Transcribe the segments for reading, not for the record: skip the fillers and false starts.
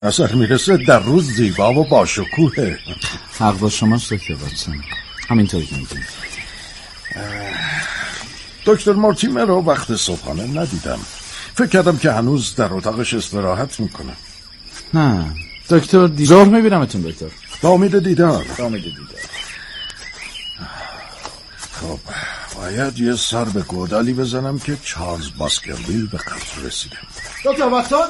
اصلا میرسه در روز زیبا و باشکوهه. حق با شماست دکتر واتسون، همینطوری که میگید. دکتر مورتیمر رو وقت صبحانه ندیدم. فکر کردم که هنوز در اتاقش استراحت میکنه. نه دکتر، ظهر میبینمتون دکتر. با امید دیدار. خب باید یه سر به گودالی بزنم که چارلز باسکرویل به قتل رسیده. دکتر واتسون؟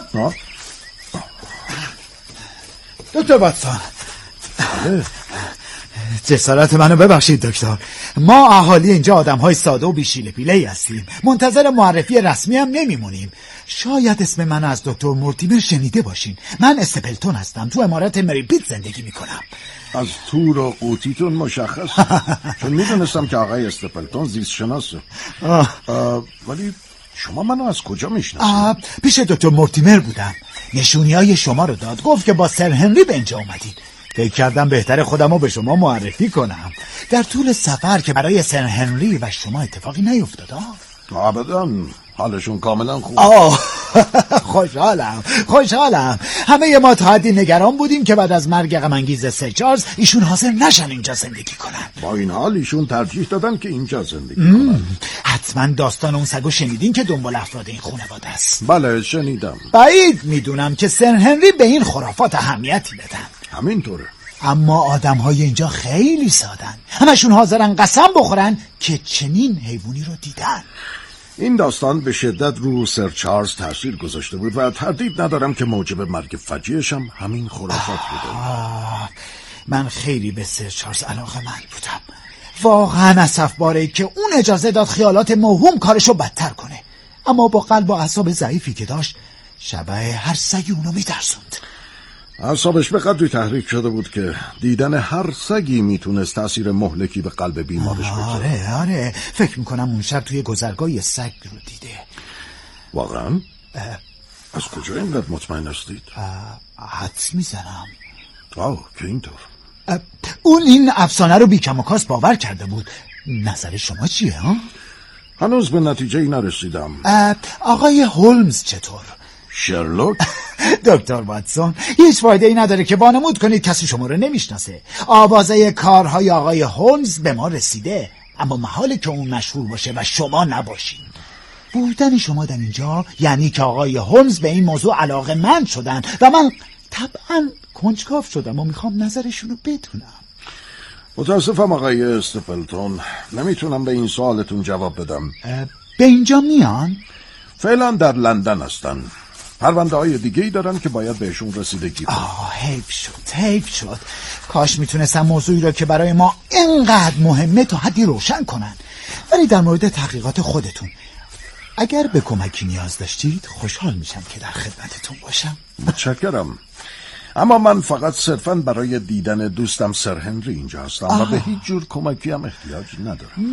دکتر واتسون، بله. جسارت منو ببخشید دکتر. ما اهالی اینجا آدم‌های ساده و بیشیل پیله‌ای هستیم. منتظر معرفی رسمی هم نمیمونیم. شاید اسم منو از دکتر مورتیمر شنیده باشین. من استپلتون هستم، تو امارت مری پیت زندگی میکنم. از تور و قوطیتون مشخص چون میدونستم که آقای استپلتون زیست شناسه. ولی شما منو از کجا میشناسید؟ پیش دکتر مورتیمر بودم، نشونی‌های شما رو داد، گفت که با سر هنری به اینجا اومدین. فکر کردم بهتر خودمو به شما معرفی کنم. در طول سفر که برای سر هنری و شما اتفاقی نیفتاد؟ ابداً، حالشون کاملا خوب. خوشحالم. همه ما تا حدی نگران بودیم که بعد از مرگ غم‌انگیز سر چارلز ایشون حاضر نشن اینجا زندگی کنن. با این حال ایشون ترجیح دادن که اینجا زندگی کنن. حتما داستان اون سگو شنیدین که دنبال افراد این خانواده است. بله شنیدم. بعید میدونم که سر هنری به این خرافات اهمیتی بدن. همینطوره. اما آدم‌های اینجا خیلی سادن، همشون حاضرن قسم بخورن که چنین حیوانی رو دیدن. این داستان به شدت رو سر چارلز تاثیر گذاشته بود و تردید ندارم که موجب مرگ فجیعش هم همین خرافات بوده. من خیلی به سر چارلز علاقه‌مند بودم. واقعا اسف‌باره که اون اجازه داد خیالات موهوم کارشو بدتر کنه. اما با قلب و اعصاب ضعیفی که داشت، شبه هر سگی اونو می‌ترسوند. اعصابش به قدری تحریک شده بود که دیدن هر سگی میتونست تأثیر مهلکی به قلب بیمارش بذاره. آره فکر میکنم اون شب توی گذرگاه یه سگ رو دیده. واقعا؟ از کجا اینقدر مطمئن هستید؟ حدس میزنم. که اینطور. اون این افسانه رو بیکم و کاس باور کرده بود. نظر شما چیه ها؟ هنوز به نتیجه ای نرسیدم. آقای هولمز چطور؟ شرلوک؟ دکتر واتسون، هیچ فایده ای نداره که وانمود کنید کسی شما رو نمیشناسه. آوازه کارهای آقای هولمز به ما رسیده، اما محاله که اون مشهور باشه و شما نباشین. بودن شما در اینجا یعنی که آقای هولمز به این موضوع علاقه‌مند شدن و من طبعا کنجکاو شدم و میخوام نظرشون رو بدونم. متاسفم آقای استپلتون، نمیتونم به این سوالتون جواب بدم. به اینجا میان؟ فعلا در لندن هستن. پرونده های دیگه‌ای دارن که باید بهشون رسیدگی کنن. حیف شد. کاش میتونستم موضوعی رو که برای ما اینقدر مهمه تا حدی روشن کنن. ولی در مورد تحقیقات خودتون اگر به کمکی نیاز داشتید خوشحال میشم که در خدمتتون باشم. متشکرم. اما من فقط صرفاً برای دیدن دوستم سر هنری اینجا هستم و به هیچ جور کمکی هم احتیاج ندارم.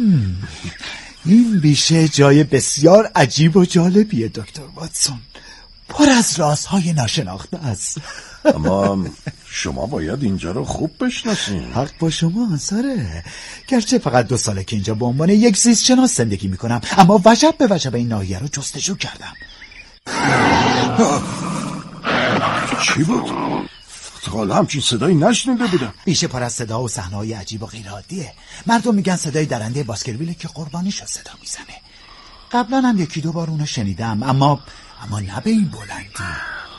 این بیشه جای بسیار عجیب و جالبیه دکتر واتسون، پر از رازهای ناشناخته است. اما شما باید اینجا رو خوب بشناسین. حق با شما سره. گرچه فقط 2 ساله که اینجا به عنوان یک زیست شناس زندگی میکنم، اما وجب به وجب این ناحیه رو جستجو کردم. چی بود؟ حالا همچین صدایی نشنیده بودم. بیشه پر از صدا و صحنه‌های عجیب و غیرعادیه. مردم میگن صدای درنده باسکرویل که قربانیشو صدا میزنه. قبلا هم 1-2 بار اونو شنیدم، اما نه به این بلندی.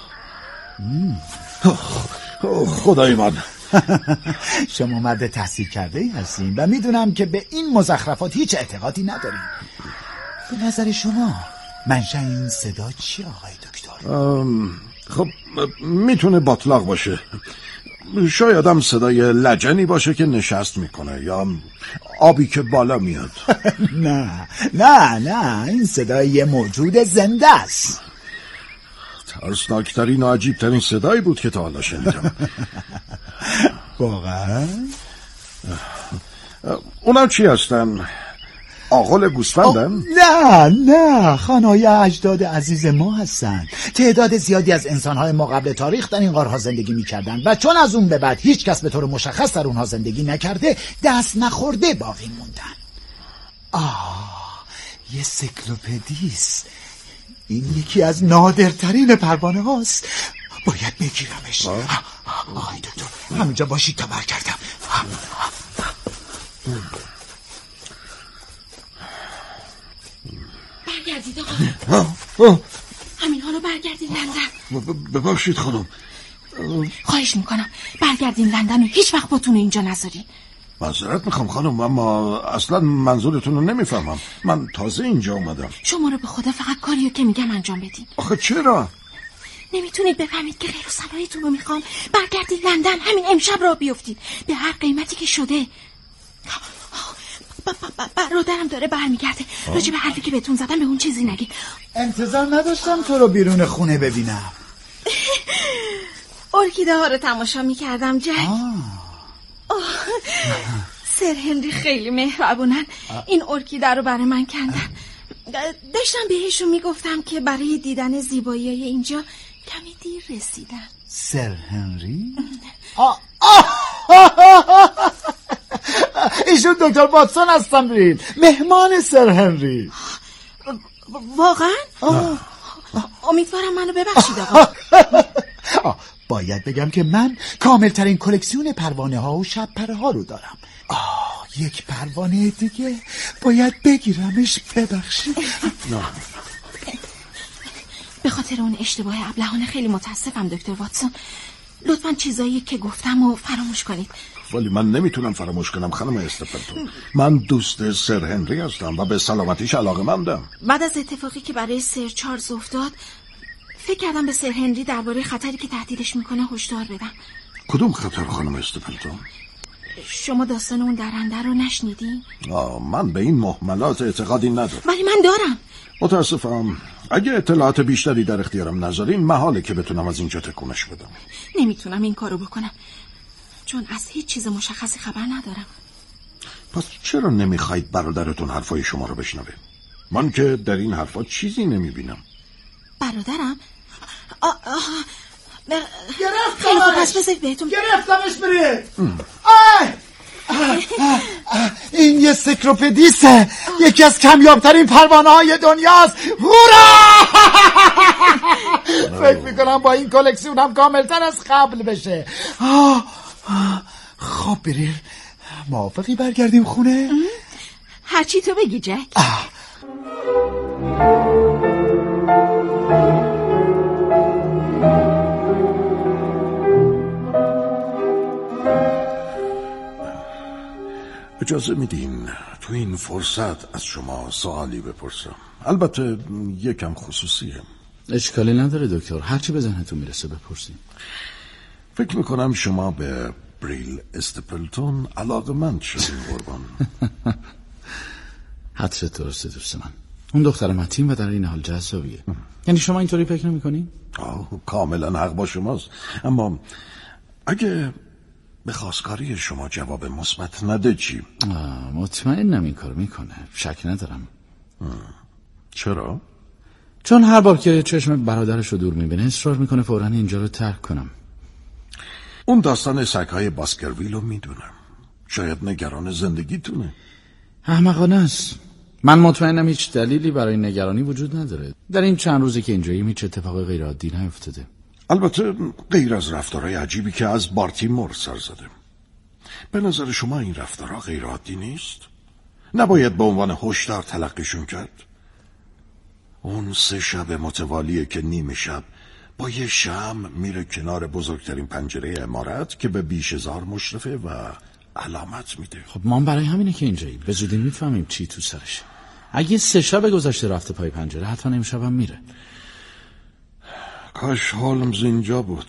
خدای من. شما مرد تحصیل کرده ای هستین و میدونم که به این مزخرفات هیچ اعتقادی ندارین. به نظر شما منشأ این صدا چیه آقای دکتر؟ خب میتونه باطلاق باشه، شاید هم صدای لجنی باشه که نشست میکنه یا آبی که بالا میاد. نه این صدای یه موجود زنده است. ترسناکترین و عجیبترین صدایی بود که تا حالا شنیدم. واقعا؟ اونا چی هستن؟ آغل گوسفندن؟ نه خانه‌های اجداد عزیز ما هستن. تعداد زیادی از انسان‌های ما قبل تاریخ در این غارها زندگی می‌کردن و چون از اون به بعد هیچ کس به طور مشخص در اونها زندگی نکرده، دست نخورده باقی موندن. یه سیکلوپدیست. این یکی از نادرترین پروانه هاست. باید بگیرمش. آقای دکتر همینجا باشید تا برگردم. برگردید آقا. همین حالا برگردید لندن. ببخشید خانم. خواهش میکنم برگردین لندن و هیچ وقت باتون اینجا نذارین. معذرت میخوام خانم، اما اصلا منظورتون رو نمیفهمم. من تازه اینجا اومدم. شما رو به خدا فقط کاریو که میگم انجام بدین. آخه چرا؟ نمیتونید بفهمید که خیر و صلاحیتون رو میخوام. برگردید لندن، همین امشب را بیفتید به هر قیمتی که شده. برادرم داره برمیگرده. راجع به حرفی که بهتون زدم به اون چیزی نگید. انتظار نداشتم تو رو بیرون خونه ببینم. ارکیده ها رو تماشا میکردم جک. سر هنری خیلی مهربونن. این ارکیده رو برای من کندن. داشتم بهشون میگفتم که برای دیدن زیبایی اینجا کمی دیر رسیدن. سر هنری؟ ایشون دکتر واتسون هستم رید، مهمان سر هنری. واقعا؟ امیدوارم منو ببخشید آقا. باید بگم که من کاملترین کلکسیون پروانه ها و شب پره ها رو دارم. یک پروانه دیگه باید بگیرمش. ببخشید. به خاطر اون اشتباه ابلهانه خیلی متاسفم دکتر واتسون. لطفاً چیزایی که گفتم رو فراموش کنید. ولی من نمیتونم فراموش کنم خانم استپلتون. من دوست سر هنری هستم و به سلامتیش علاقه‌مندم. بعد از اتفاقی که برای سر چارلز افتاد فکر کردم به سر هنری درباره خطری که تهدیدش میکنه هشدار بدم. کدوم خطر خانم استپلتون؟ شما داستان اون درنده رو نشنیدین؟ من به این مهملات اعتقادی ندارم. ولی من دارم. متاسفم. اگه اطلاعات بیشتری در اختیارم نذارین محاله که بتونم از اینجا تکونش بدم. نمیتونم این کارو بکنم چون از هیچ چیز مشخصی خبر ندارم. پس چرا نمیخواید برادرتون حرفای شما رو بشنوه؟ من که در این حرفا چیزی نمیبینم. برادرم؟ گرفتمش برید. این یه سیکروپدیسه، یکی از کمیابترین پروانه های دنیاست. هورا! فکر میکنم با این کلکسیون هم کاملتر از قبل بشه. خب بریم موافقی برگردیم خونه؟ هرچی تو بگی جک. اجازه میدین تو این فرصت از شما سوالی بپرسم؟ البته یکم خصوصیه. اشکالی نداره دکتر، هرچی به ذهنتون میرسه بپرسیم. فکر میکنم شما به بریل استپلتون علاقه‌مند شدین قربان. حدست درسته دوست من. اون دختر متین و در این حال جذابیه. یعنی شما اینطوری فکر نمی‌کنین؟ کاملا حق با شماست. اما اگه به خواستگاری شما جواب مثبت نده چی؟ مطمئنم این کار میکنه، شک ندارم. چرا؟ چون هر بار که چشم برادرش رو دور میبینه اصرار میکنه فوراً اینجا رو ترک کنم. اون داستان سگ‌های باسکرویل رو میدونم. شاید نگران زندگیتونه. احمقانه است. من مطمئنم هیچ دلیلی برای نگرانی وجود نداره. در این چند روزی که اینجاییم هیچ اتفاق غیر عادی نیفتاده. البته غیر از رفتارهای عجیبی که از بارتیمور سر زده. به نظر شما این رفتارها غیر عادی نیست؟ نباید به عنوان هشدار تلقیشون کرد؟ اون 3 شب متوالیه که نیمه شب با یه شمع میره کنار بزرگترین پنجره عمارت که به بیشه‌زار مشرفه و علامت میده. خب ما برای همینه که اینجاییم. به زودی میفهمیم چی تو سرشه. اگه 3 شب گذشته رفته پای پنجره حتما امشب هم میره. کاش هولمز اینجا بود.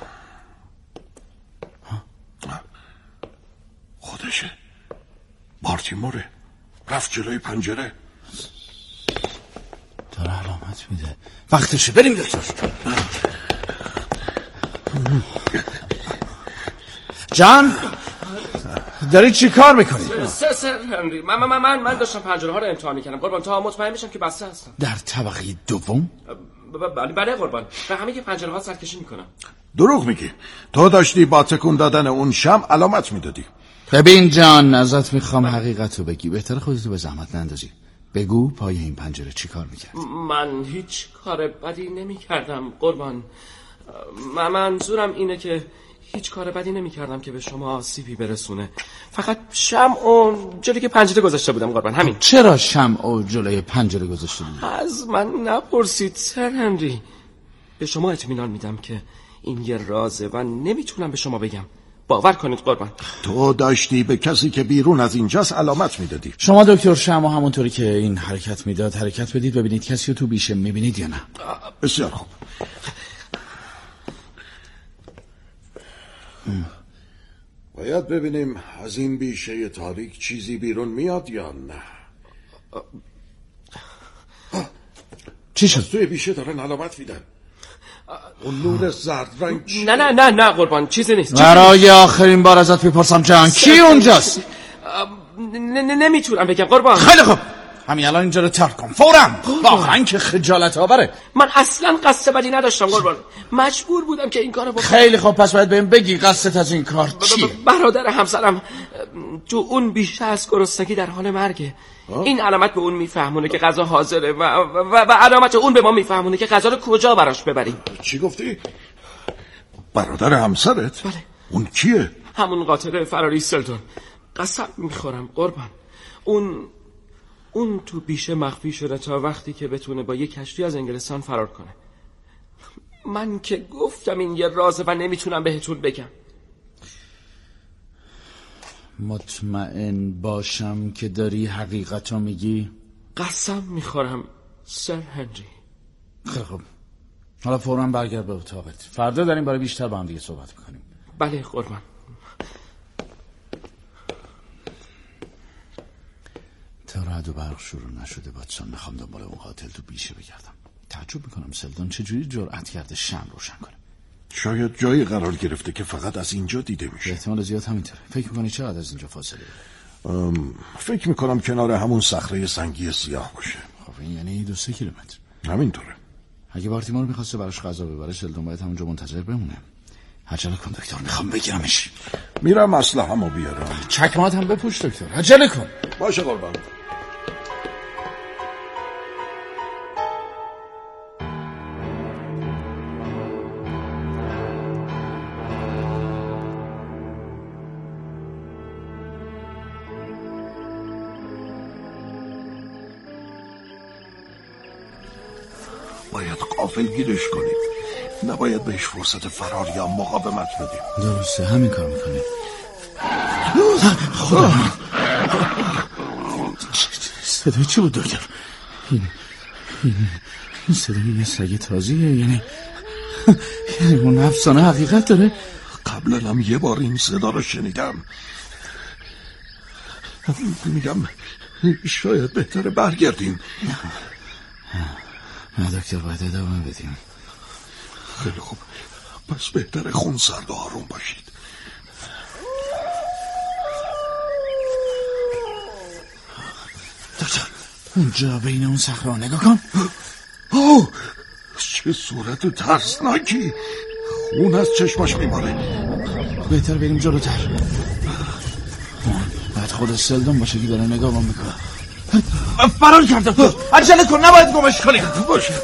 خودشه. بارتیموره. رفت جلوی پنجره. داره علامت میده. وقتشه بریم دکتر. جان داری چی کار میکنی؟ سر هنری من داشتم پنجره ها رو امتحان میکردم قربان تا مطمئن بشم که بسته هستن. در طبقه دوم؟ بله قربان. به همه که پنجره ها سرکشی میکنم. دروغ میگی. تو داشتی با تکون دادن اون شمع علامت میدادی. ببین جان ازت میخوام حقیقتو بگی. بهتره خودتو به زحمت نندازی. بگو پای این پنجره چی کار میکرد؟ من هیچ کار بدی نمیکردم قربان. منظورم اینه که هیچ کار بدی نمی کردم که به شما آسیبی برسونه. فقط شمع جلوی که پنجره گذاشته بودم قربان، همین. چرا شمع جلوی پنجره گذاشته بودی؟ از من نپرسید سر هنری. به شما اطمینان میدم که این یه رازه و نمیتونم به شما بگم. باور کنید قربان. تو داشتی به کسی که بیرون از اینجاست علامت میدادی. شما دکتر شمع همونطوری که این حرکت میداد حرکت بدید ببینید کسی رو تو بیشه میبینید یا نه. بسیار خوب. باید ببینیم از این بیشه تاریک چیزی بیرون میاد یا نه. چی شد؟ توی بیشه دارن علامت میدن. اون نور زرد رنگ. نه قربان، چیزی نیست. برای آخرین بار ازت میپرسم جان کی اونجاست؟ نمیتونم بگم قربان. خیلی خوب، همین الان اینجا رو ترک کن فوراً. واقعا که خجالت آوره. من اصلا قصد بدی نداشتم قربان، مجبور بودم که این کارو بکنم. خیلی خوب، پس باید بهم بگی قصدت از این کار چیه؟ برادر همسرم تو اون بیشه از گرسنگی در حال مرگه. این علامت به اون میفهمونه که غذا حاضره و علامت اون به ما میفهمونه که غذا رو کجا براش ببریم. چی گفتی؟ برادر همسرت؟ بله. اون کیه؟ همون قاتل فراری سلدون. قسم میخورم قربان، اون تو بیشه مخفی شده تا وقتی که بتونه با یه کشتی از انگلستان فرار کنه. من که گفتم این یه رازه و نمیتونم بهتون بگم. مطمئن باشم که داری حقیقتو میگی؟ قسم میخورم سر هنری. خیلی خوب، حالا فوراً برگرد به اتاقت. فردا در این باره بیشتر با هم دیگه صحبت میکنیم. بله قربان. تا رعد و برق شروع نشده واتسون، میخوام دنبال اون قاتل تو بیشه بگردم. تعجب میکنم سلدون چجوری جرأت کرده شمع روشن کنه. شاید جایی قرار گرفته که فقط از اینجا دیده میشه. احتمال زیاد همینطوره. فکر میکنی چقدر از اینجا فاصله داره؟ فکر میکنم کنار همون صخره سنگی سیاه باشه. خب این یعنی 2-3 کیلومتر. همینطوره. اگه بارتیمور میخواسته براش غذا ببره، سلدون باید همونجا منتظر بمونه. عجله کن دکتر، میخوام بگیرمش. میرم اسلحه‌مو بیارم. چکمات هم بپوش دکتر، عجله کن. باشه قربان. باید غافلگیرش کنیم. نباید بهش فرصت فرار یا مقاومت بدیم. درسته، همین کار میکنیم. خدا، صدای چی بود دکتر؟ این صدای یه سگ تازیه، یعنی اون افسانه حقیقت داره. قبلا هم یه بار این صدا رو شنیدم. میگم شاید بهتره برگردیم. نه دکتر، باید ادامه بدیم. خیلی خوب، پس بهتره خونسرد و آروم باشید. دکتر، اونجا بین اون صخره نگاه کن. اوه، چه صورت ترسناکی. خون از چشماش میماره. بهتر بریم جلوتر. باید خود سلدون باشه که داره نگاه میکنه. فرار کرد دکتر، عجله کن، نباید گمش کنیم. باشه.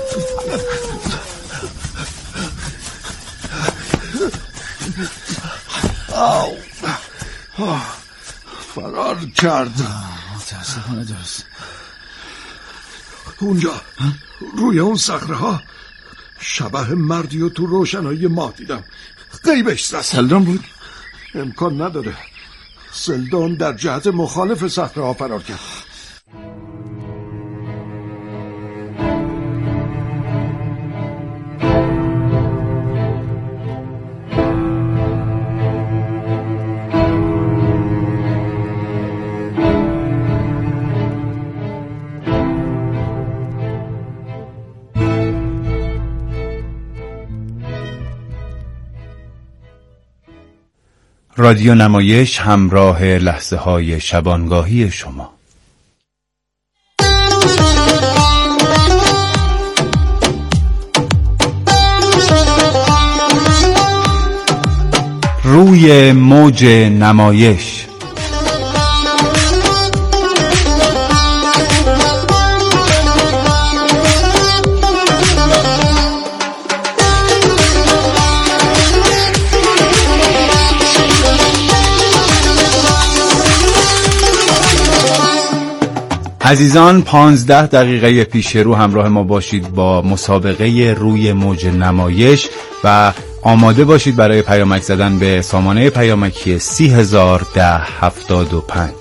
فرار کرد. متاسفانه درست. اونجا روی اون صخره ها شبح مردی و تو روشنایی ما دیدم. غیبش زد. سلدون بود؟ امکان نداره. سلدون در جهت مخالف صخره ها فرار کرد. رادیو نمایش همراه لحظه های شبانگاهی شما. روی موج نمایش. عزیزان 15 دقیقه پیش رو همراه ما باشید با مسابقه روی موج نمایش و آماده باشید برای پیامک زدن به سامانه پیامکی 301075.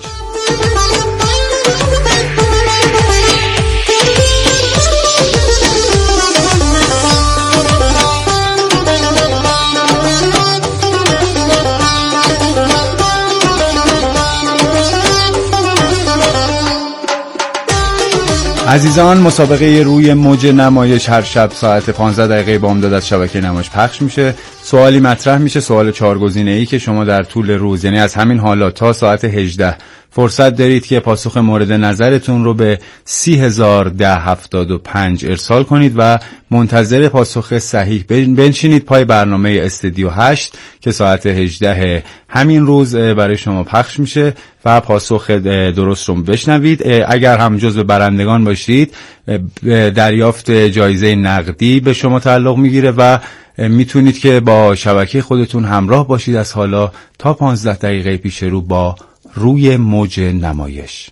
عزیزان مسابقه روی موج نمایش هر شب ساعت 15 دقیقه بامداد از شبکه نمایش پخش میشه. سوالی مطرح میشه، سوال 4 گزینه‌ای که شما در طول روز، یعنی از همین حالا تا ساعت 18 فرصت دارید که پاسخ مورد نظرتون رو به 301075 ارسال کنید و منتظر پاسخ صحیح بنشینید پای برنامه استودیو 8 که ساعت 18 همین روز برای شما پخش میشه و پاسخ درست رو بشنوید. اگر هم جزو برندگان باشید دریافت جایزه نقدی به شما تعلق میگیره و میتونید که با شبکه خودتون همراه باشید از حالا تا 15 دقیقه پیش رو با روی موج نمایش.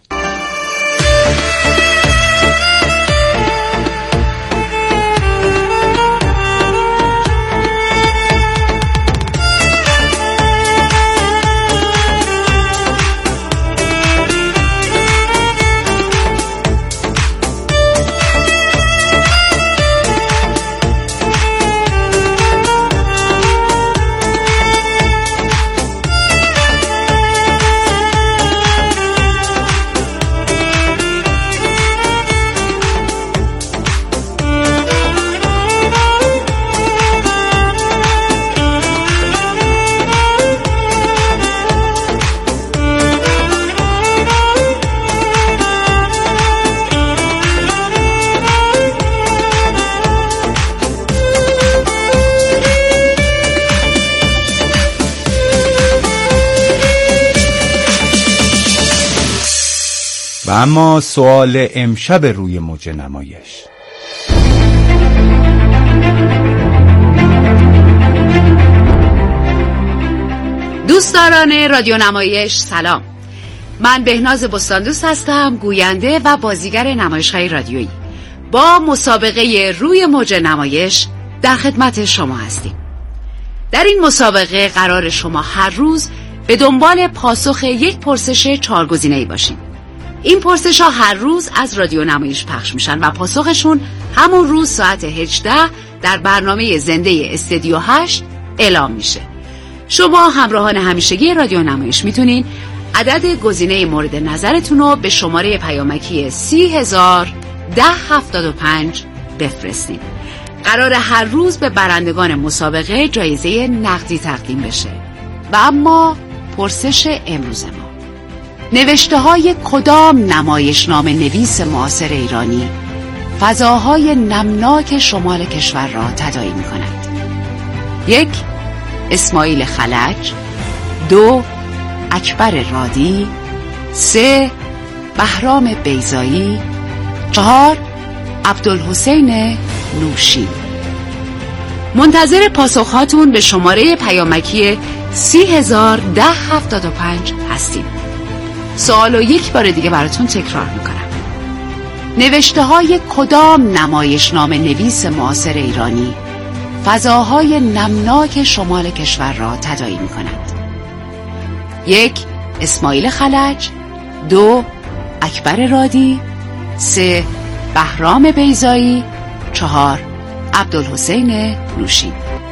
و اما سوال امشب روی موج نمایش. دوستداران رادیو نمایش سلام. من بهناز بستاندوست هستم، گوینده و بازیگر نمایش‌های رادیویی. با مسابقه روی موج نمایش در خدمت شما هستیم. در این مسابقه قرار شما هر روز به دنبال پاسخ یک پرسش 4 گزینه‌ای باشید. این پرسش ها هر روز از رادیو نمایش پخش میشن و پاسخشون همون روز ساعت 18 در برنامه زنده استودیو 8 اعلام میشه. شما همراهان همیشگی رادیو نمایش میتونین عدد گزینه مورد نظرتون رو به شماره پیامکی 301075 بفرستین. قرار هر روز به برندگان مسابقه جایزه نقدی تقدیم بشه. و اما پرسش امروز ما: نوشته های کدام نمایشنامه نویس معاصر ایرانی فضاهای نمناک شمال کشور را تداعی می کند؟ 1. اسماعیل خلج، 2. اکبر رادی، 3. بهرام بیضایی، 4. عبدالحسین نوشین. منتظر پاسخهاتون به شماره پیامکی 301075 هستیم. سوالو یک بار دیگه براتون تکرار میکنم. نوشته های کدام نمایشنامه نویس معاصر ایرانی فضاهای نمناک شمال کشور را تداعی میکند؟ 1. اسماعیل خلج، 2. اکبر رادی، 3. بهرام بیضایی، 4. عبدالحسین نوشین.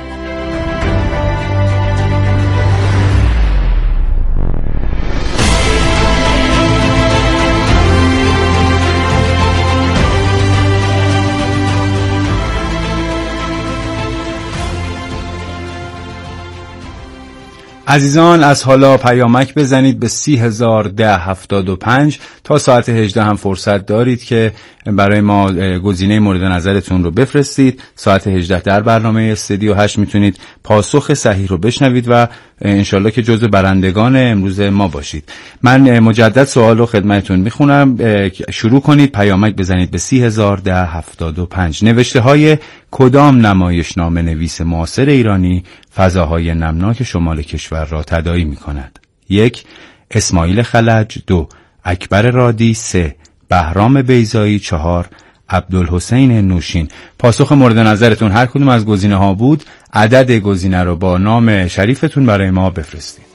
عزیزان از حالا پیامک بزنید به 301075 تا ساعت 18 هم فرصت دارید که برای ما گزینه مورد نظرتون رو بفرستید. ساعت 18 در برنامه استودیو 8 میتونید پاسخ صحیح رو بشنوید و انشالله که جزو برندگان امروز ما باشید. من مجدد سوال رو خدمتتون میخونم. شروع کنید پیامک بزنید به 301075. نوشته های کدام نمایشنامه نویس معاصر ایرانی فضاهای نمناک شمال کشور را تداعی می کند؟ 1. اسماعیل خلج، 2. اکبر رادی، 3. بهرام بیضایی 4 عبدالحسین نوشین. پاسخ مورد نظرتون هر کدوم از گزینه ها بود عدد گزینه رو با نام شریفتون برای ما بفرستید.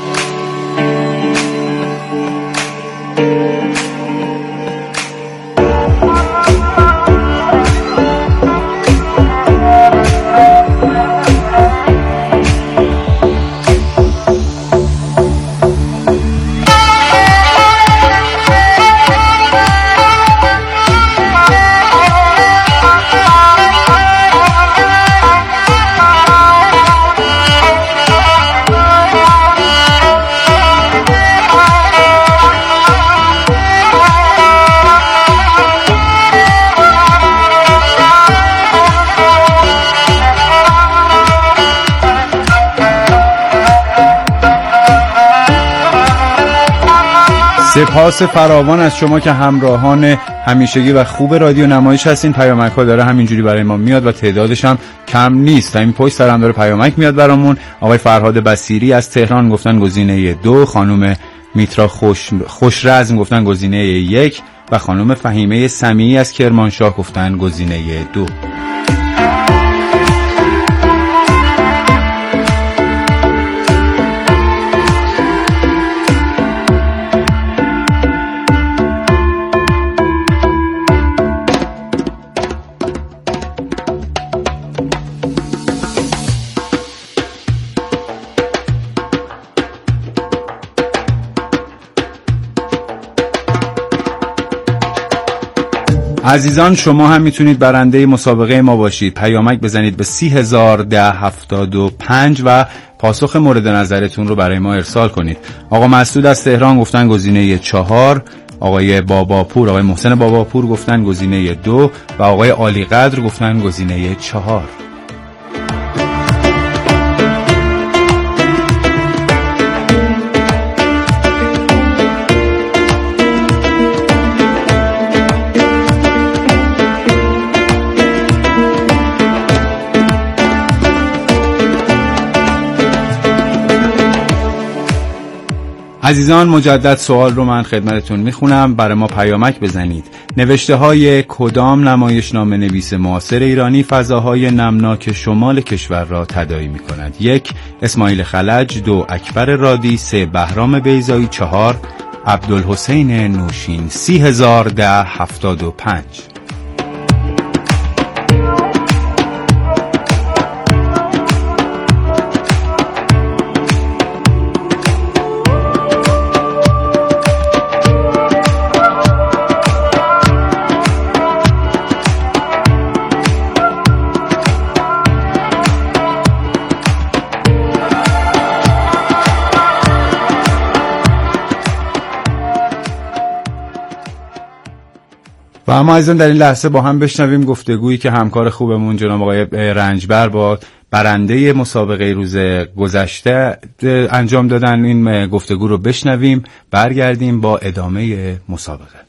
سپاس فراوان از شما که همراهان همیشگی و خوب رادیو نمایش هستین. پیامک ها داره همینجوری برای ما میاد و تعدادش هم کم نیست. همین پشت سر هم داره پیامک میاد برامون. آقای فرهاد بصیری از تهران گفتن گزینه 2، خانم میترا خوشرزم گفتن گزینه 1 و خانم فهیمه سمیعی از کرمانشاه گفتن گزینه 2. عزیزان شما هم میتونید برنده مسابقه ما باشید. پیامک بزنید به 301075 و پاسخ مورد نظرتون رو برای ما ارسال کنید. آقا مسعود از تهران گفتن گزینه 4، آقای محسن باباپور گفتن گزینه 2 و آقای عالی قدر گفتن گزینه 4. عزیزان مجدد سوال رو من خدمتتون میخونم، برای ما پیامک بزنید. نوشته های کدام نمایشنامه نویس معاصر ایرانی فضاهای نمناک شمال کشور را تداعی میکند؟ 1 اسماعیل خلج، 2 اکبر رادی، 3 بهرام بیضایی، 4 عبدالحسین نوشین. 301075. و اما عزیزان در این لحظه با هم بشنویم گفتگویی که همکار خوبمون جناب آقای رنجبر با برنده مسابقه روز گذشته انجام دادن. این گفتگو رو بشنویم، برگردیم با ادامه مسابقه.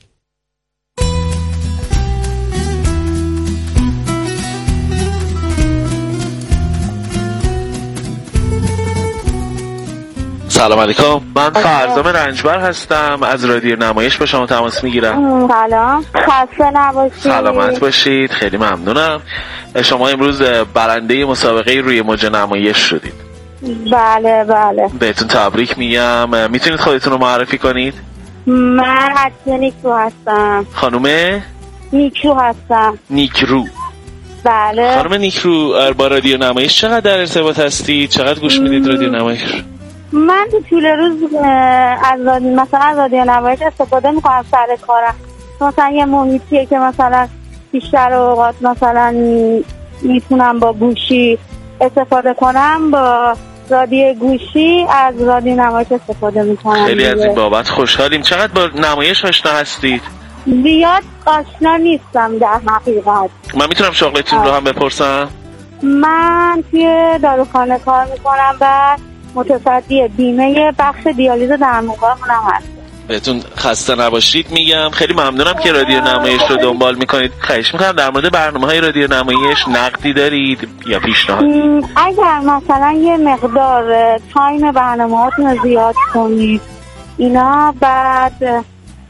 سلام علیکم، من فرزام رنجبر هستم، از رادیو نمایش با شما تماس میگیرم. سلام، خسته نباشید. سلامت باشید، خیلی ممنونم. شما امروز برنده مسابقه روی موج نمایش شدید. بله بله، بهتون تبریک میگم. میتونید خودتون رو معرفی کنید؟ من نیکرو هستم. خانومه؟ نیکرو هستم. نیکرو. بله. خانم نیکرو، با رادیو نمایش چقدر در ارتباط هستید؟ چقدر گوش میدید رادیو نمایش؟ من تو طول روز از رادیو نمایش استفاده میکنم سر کارم. مثلا یه محیطیه که مثلا بیشتر اوقات مثلا میتونم با گوشی استفاده کنم، با رادیو گوشی از رادیو نمایش استفاده میکنم. خیلی از این بابت خوشحالیم. چقدر با نمایش آشنا هستید؟ زیاد آشنا نیستم در حقیقت. من میتونم شغلتون رو هم بپرسم؟ من توی داروخانه کار میکنم و متصدی بیمه بخش دیالیز درمانگاه هم هستم. بهتون خسته نباشید میگم. خیلی ممنونم که رادیو نمایش رو دنبال میکنید. خواهش میکنم در مورد برنامه‌های رادیو نمایش نقدی دارید یا پیشنهادی؟ اگر مثلا یه مقدار تایم برنامه‌هاتون رو زیاد کنید اینا، بعد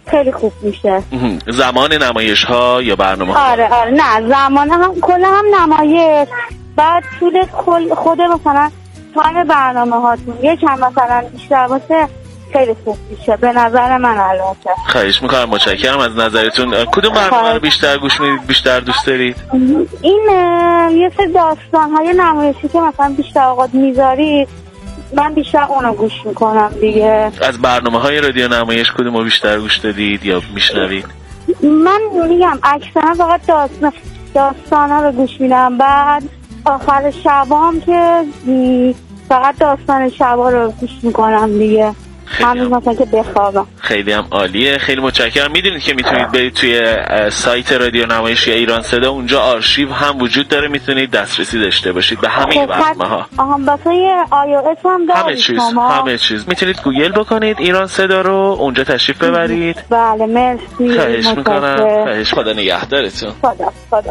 خیلی خوب میشه. زمان نمایش ها یا برنامه ها؟ آره نه زمان هم کل هم نمایش، بعد طول خود مثلا تایم برنامه هاتون یکم مثلا بیشتر باشه خیلی خوب میشه به نظر من. البته خواهش میکنم، متشکرم از نظرتون. کدوم برنامه رو بیشتر گوش میدید، بیشتر دوست دارید؟ این یه سری داستان‌های نمایشی که مثلا بیشتر اوقات میذارید من بیشتر اونو گوش میکنم دیگه. از برنامه‌های رادیو نمایش کدوم رو بیشتر گوش دادید یا میشنوید؟ من میگم اکثرا فقط داستانا رو گوش میدم، بعد آخر شبام که فقط داستان شبا رو گوش میکنم دیگه، همین مثلا که بخوابم. خیلی هم عالیه، خیلی متشکرم. میدونید که میتونید برید توی سایت رادیو نمایش یا ایران صدا، اونجا آرشیو هم وجود داره، میتونید دسترسی داشته باشید به همه برنامه‌ها. واسه iOS هم دارید همه چیز میتونید گوگل بکنید ایران صدا رو، اونجا تشریف ببرید. بله مرسی. خواهش میکنم. خواهش، خدا نگهدارتون. خدا.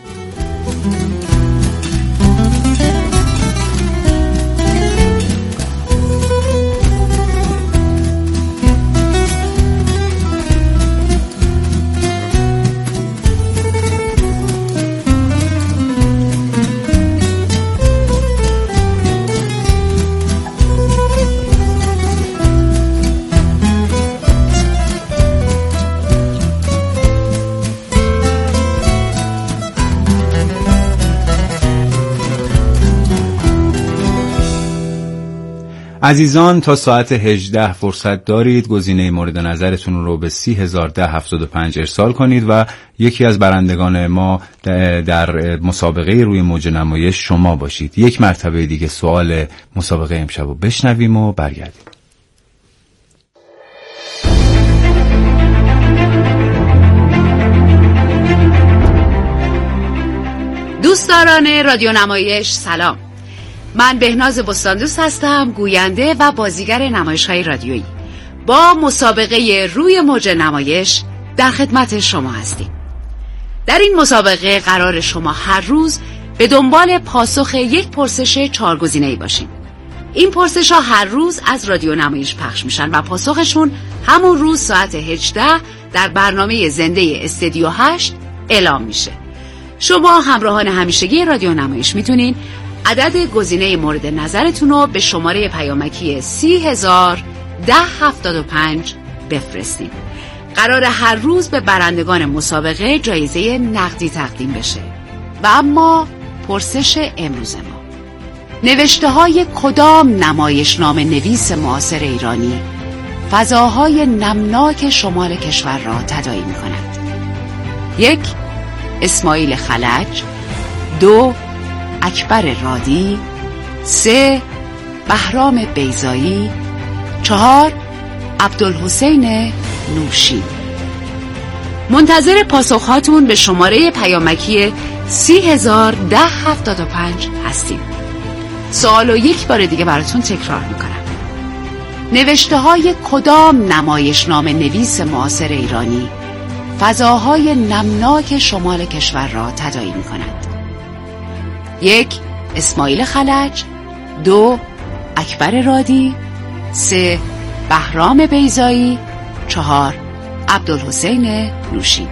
عزیزان تا ساعت 18 فرصت دارید گزینه مورد نظرتون رو به 301075 ارسال کنید و یکی از برندگان ما در مسابقه روی موج نمایش شما باشید. یک مرتبه دیگه سوال مسابقه امشب رو بشنویم و برگردیم. دوستداران رادیو نمایش سلام. من بهناز بستاندوست هستم، گوینده و بازیگر نمایش‌های رادیویی. با مسابقه روی موج نمایش در خدمت شما هستیم. در این مسابقه قرار شما هر روز به دنبال پاسخ یک پرسش 4 گزینه‌ای باشین. این پرسش‌ها هر روز از رادیو نمایش پخش میشن و پاسخشون همون روز ساعت 18 در برنامه زنده استودیو 8 اعلام میشه. شما همراهان همیشگی رادیو نمایش میتونین عدد گزینه مورد نظرتون رو به شماره پیامکی 301075 بفرستید. قرار هر روز به برندگان مسابقه جایزه نقدی تقدیم بشه. و اما پرسش امروز ما: نوشته های کدام نمایشنامه نویس معاصر ایرانی فضاهای نمناک شمال کشور را تداعی می کند؟ 1. اسماعیل خلج. 2. اکبر رادی. 3. بهرام بیضایی. 4. عبدالحسین نوشین. منتظر پاسخهاتون به شماره پیامکی 301075 هستیم. سوالو یک بار دیگه براتون تکرار میکنم. نوشته های کدام نمایشنامه نویس معاصر ایرانی فضاهای نمناک شمال کشور را تداعی میکند؟ 1. اسماعیل خلج. 2. اکبر رادی. 3. بهرام بیضایی. 4. عبدالحسین نوشین.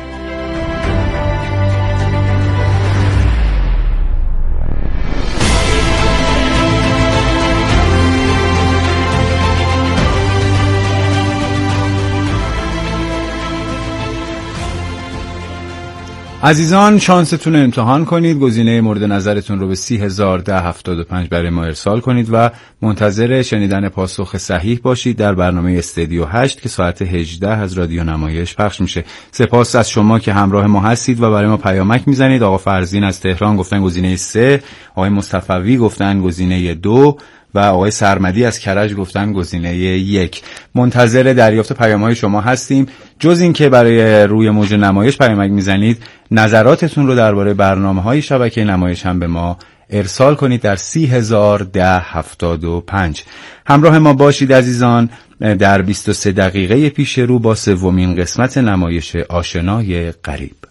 عزیزان شانستون امتحان کنید. گزینه مورد نظرتون رو به 301075 برای ما ارسال کنید و منتظر شنیدن پاسخ صحیح باشید در برنامه استودیو 8 که ساعت 18 از رادیو نمایش پخش میشه. سپاس از شما که همراه ما هستید و برای ما پیامک میزنید. آقا فرزین از تهران گفتن گزینه 3، آقای مصطفی گفتن گزینه 2 و آقای سرمدی از کرج گفتن گزینه 1. منتظر دریافت پیام‌های شما هستیم. جز این که برای روی موج نمایش پیامک میزنید، نظراتتون رو درباره برنامه‌های شبکه نمایش هم به ما ارسال کنید در 301075. همراه ما باشید عزیزان در 23 دقیقه پیش رو با سومین قسمت نمایش آشنای غریب.